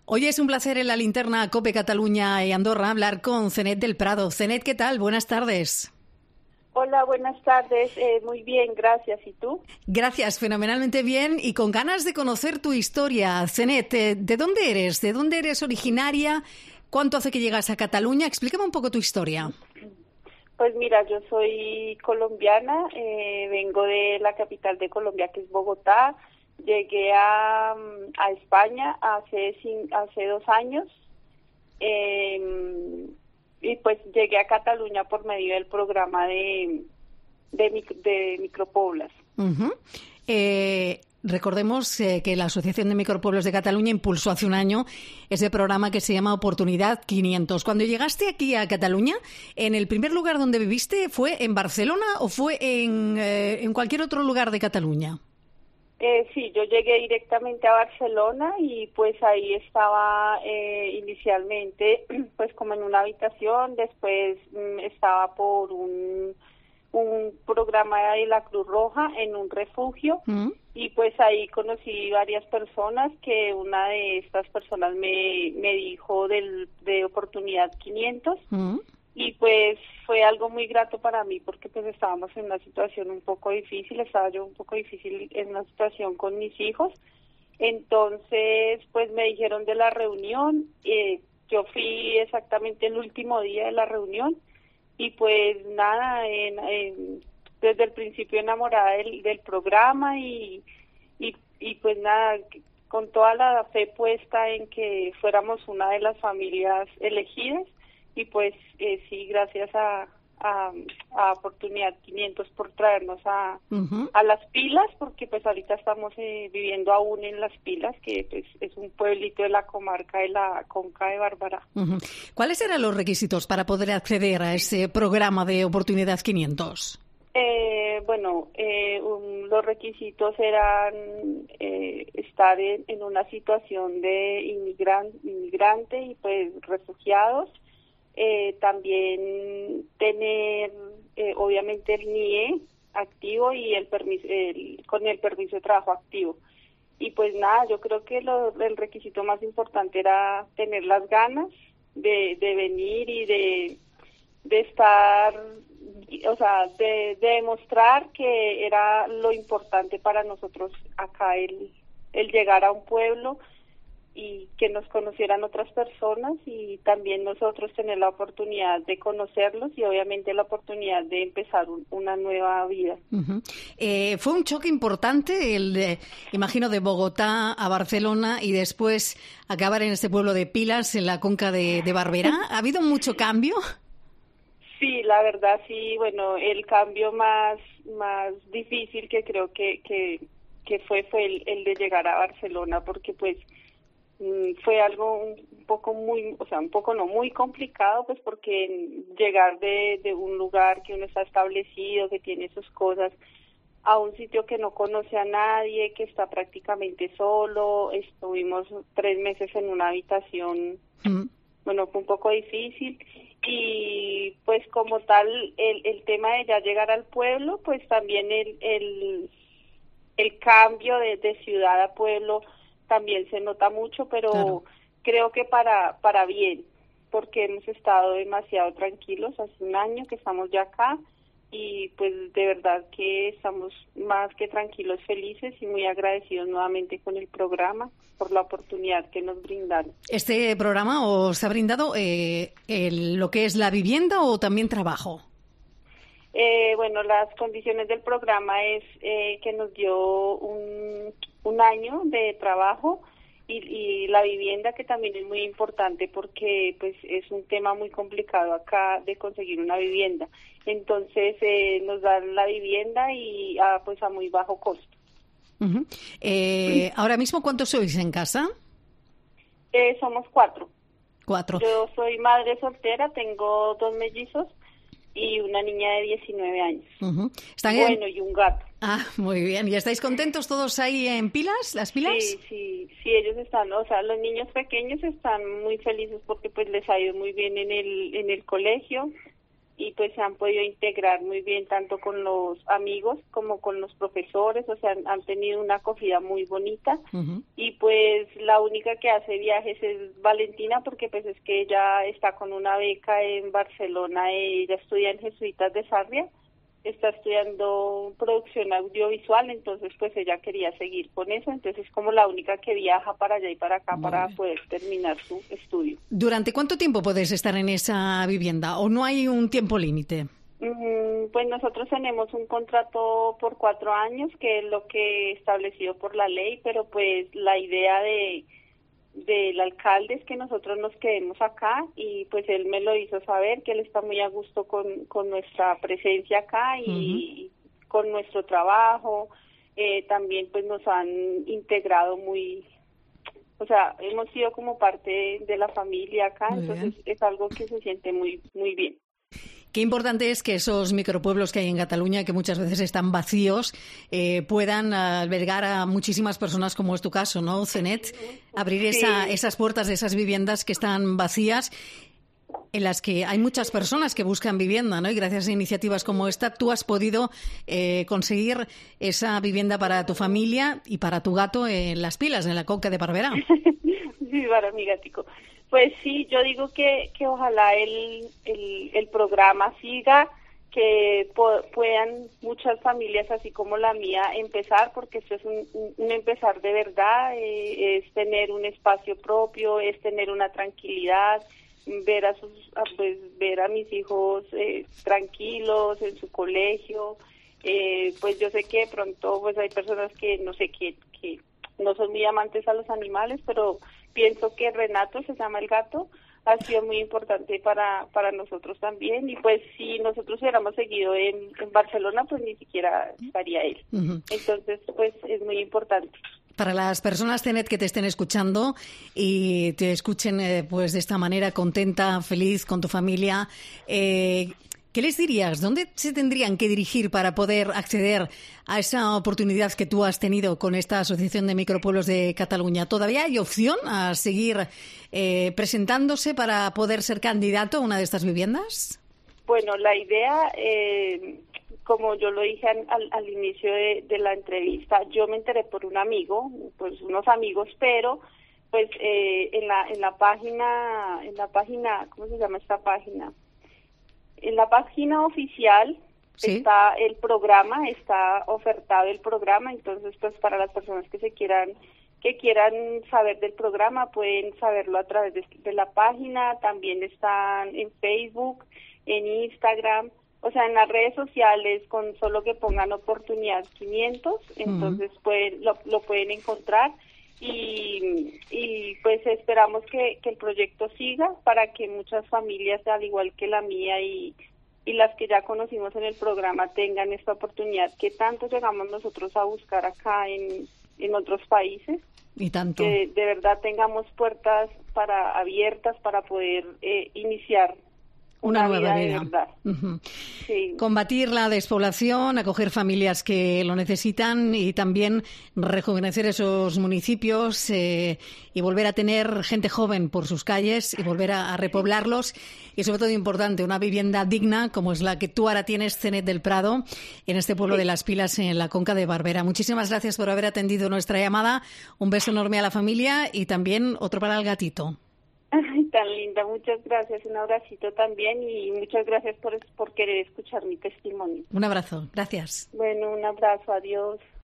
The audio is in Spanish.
Hoy es un placer en la linterna COPE Cataluña y Andorra hablar con Zenet del Prado. Zenet, ¿qué tal? Buenas tardes. Hola, buenas tardes. Muy bien, gracias. ¿Y tú? Gracias, fenomenalmente bien y con ganas de conocer tu historia. Zenet, ¿de dónde eres? ¿De dónde eres originaria? ¿Cuánto hace que llegas a Cataluña? Explícame un poco tu historia. Pues mira, yo soy colombiana, vengo de la capital de Colombia, que es Bogotá. Llegué a España hace 2 años y pues llegué a Cataluña por medio del programa de micropoblas. Uh-huh. Recordemos que la Asociación de Micropueblos de Cataluña impulsó hace un año ese programa que se llama Oportunidad 500. Cuando llegaste aquí a Cataluña, ¿en el primer lugar donde viviste fue en Barcelona o fue en cualquier otro lugar de Cataluña? Sí, yo llegué directamente a Barcelona y pues ahí estaba inicialmente pues como en una habitación, después estaba por un programa de la Cruz Roja en un refugio y pues ahí conocí varias personas que una de estas personas me dijo de Oportunidad 500 y pues fue algo muy grato para mí porque pues estábamos en una situación un poco difícil, estaba yo un poco difícil en una situación con mis hijos, entonces pues me dijeron de la reunión, yo fui exactamente el último día de la reunión y pues nada, desde el principio enamorada del programa y pues nada, con toda la fe puesta en que fuéramos una de las familias elegidas y pues sí, gracias a Oportunidad 500 por traernos a las Pilas, porque pues ahorita estamos viviendo aún en Las Pilas, que pues es un pueblito de la comarca de la Conca de Barberá. Uh-huh. ¿Cuáles eran los requisitos para poder acceder a ese programa de Oportunidad 500? Los requisitos eran estar en una situación de inmigrante y pues refugiados, también tener obviamente el NIE activo y con el permiso de trabajo activo. Y pues nada, yo creo que el requisito más importante era tener las ganas de venir y de estar, o sea, de demostrar que era lo importante para nosotros acá el llegar a un pueblo y que nos conocieran otras personas y también nosotros tener la oportunidad de conocerlos y obviamente la oportunidad de empezar una nueva vida. Uh-huh. Fue un choque importante imagino, de Bogotá a Barcelona y después acabar en este pueblo de Pilas, en la Conca de Barberá. ¿Ha habido mucho cambio? Sí, la verdad sí, bueno, el cambio más difícil que creo que fue el de llegar a Barcelona, porque pues fue algo un poco muy complicado, pues porque llegar de un lugar que uno está establecido, que tiene sus cosas, a un sitio que no conoce a nadie, que está prácticamente solo. Estuvimos 3 meses en una habitación, bueno, fue un poco difícil. Y pues como tal, el tema de ya llegar al pueblo, pues también el cambio de ciudad a pueblo también se nota mucho, pero claro, creo que para bien, porque hemos estado demasiado tranquilos. Hace un año que estamos ya acá y pues de verdad que estamos más que tranquilos, felices y muy agradecidos nuevamente con el programa por la oportunidad que nos brindaron. ¿Este programa os ha brindado lo que es la vivienda o también trabajo? Las condiciones del programa es que nos dio un año de trabajo y la vivienda, que también es muy importante porque pues es un tema muy complicado acá de conseguir una vivienda. Entonces nos dan la vivienda y a muy bajo costo. Uh-huh. Ahora mismo, ¿cuántos sois en casa? Somos 4. 4. Yo soy madre soltera, tengo 2 mellizos y una niña de 19 años. Uh-huh. Y un gato. Ah, muy bien. ¿Y estáis contentos todos ahí en Pilas, las Pilas? Sí, ellos están, o sea, los niños pequeños están muy felices porque pues les ha ido muy bien en el colegio y pues se han podido integrar muy bien tanto con los amigos como con los profesores, o sea, han tenido una acogida muy bonita. Y pues la única que hace viajes es Valentina, porque pues es que ella está con una beca en Barcelona, ella estudia en Jesuitas de Sarria, está estudiando producción audiovisual, entonces pues ella quería seguir con eso, entonces es como la única que viaja para allá y para acá para poder terminar su estudio. ¿Durante cuánto tiempo puedes estar en esa vivienda o no hay un tiempo límite? Pues nosotros tenemos un contrato por 4 años, que es lo que establecido por la ley, pero pues la idea del alcalde es que nosotros nos quedemos acá, y pues él me lo hizo saber, que él está muy a gusto con nuestra presencia acá y con nuestro trabajo. También pues nos han integrado muy, o sea, hemos sido como parte de la familia acá, muy entonces bien. Es algo que se siente muy, muy bien. Qué importante es que esos micropueblos que hay en Cataluña, que muchas veces están vacíos, puedan albergar a muchísimas personas, como es tu caso, ¿no, Zenet? Abrir esas puertas de esas viviendas que están vacías, en las que hay muchas personas que buscan vivienda, ¿no? Y gracias a iniciativas como esta, tú has podido conseguir esa vivienda para tu familia y para tu gato en Las Pilas, en la Conca de Barberá. Sí, para mi gatico. Pues sí, yo digo que ojalá el programa siga, que puedan muchas familias, así como la mía, empezar, porque esto es un empezar de verdad, es tener un espacio propio, es tener una tranquilidad, ver a mis hijos tranquilos en su colegio. Pues yo sé que de pronto pues hay personas que no sé, que no son muy amantes a los animales, pero pienso que Renato, se llama el gato, ha sido muy importante para nosotros también, y pues si nosotros hubiéramos seguido en Barcelona, pues ni siquiera estaría él. Entonces, pues es muy importante. Para las personas, Zenet, que te estén escuchando y te escuchen pues de esta manera, contenta, feliz con tu familia, ¿qué les dirías? ¿Dónde se tendrían que dirigir para poder acceder a esa oportunidad que tú has tenido con esta Asociación de Micropueblos de Cataluña? ¿Todavía hay opción a seguir presentándose para poder ser candidato a una de estas viviendas? Bueno, la idea, como yo lo dije al inicio de la entrevista, yo me enteré por un amigo, pues unos amigos, pero pues en la página, ¿cómo se llama esta página? En la página oficial está el programa, está ofertado el programa, entonces pues para las personas que quieran saber del programa pueden saberlo a través de la página. También están en Facebook, en Instagram, o sea, en las redes sociales, con solo que pongan Oportunidad 500, entonces lo pueden encontrar. Y pues esperamos que el proyecto siga para que muchas familias, al igual que la mía y las que ya conocimos en el programa, tengan esta oportunidad que tanto llegamos nosotros a buscar acá en otros países. Y tanto. Que de verdad tengamos puertas abiertas para poder iniciar una nueva vida. De verdad. Sí. Combatir la despoblación, acoger familias que lo necesitan y también rejuvenecer esos municipios y volver a tener gente joven por sus calles y volver a repoblarlos. Y sobre todo importante, una vivienda digna como es la que tú ahora tienes, Zenet del Prado, en este pueblo de Las Pilas, en la Conca de Barberá. Muchísimas gracias por haber atendido nuestra llamada. Un beso enorme a la familia y también otro para el gatito. Ay, tan linda, muchas gracias, un abracito también y muchas gracias por querer escuchar mi testimonio. Un abrazo, gracias. Bueno, un abrazo, adiós.